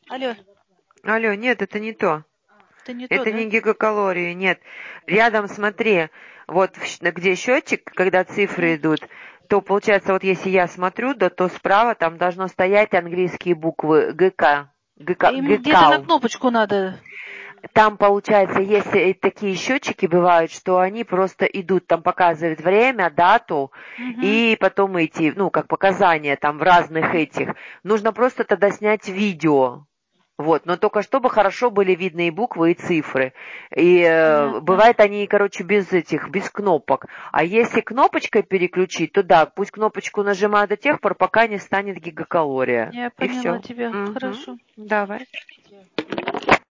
Алло, Алло, нет, это не то. это не то, Это да? не гигакалории, нет. Рядом, смотри, вот где счетчик, когда цифры Ну, идут, то получается, вот если я смотрю, да, то справа там должно стоять английские буквы ГК. им где-то на ГКАЛ. кнопочку надо. Там, получается, если такие счетчики бывают, что они просто идут, там показывают время, дату, Угу. и потом эти, ну, как показания там в разных этих. Нужно просто тогда снять видео. Вот, но только чтобы хорошо были видны и буквы, и цифры. И Понятно. бывает они, короче, без этих, без кнопок. А если кнопочкой переключить, то да, пусть кнопочку нажимают до тех пор, пока не станет гигакалория. Я И поняла все. тебя. Угу. Хорошо. Давай.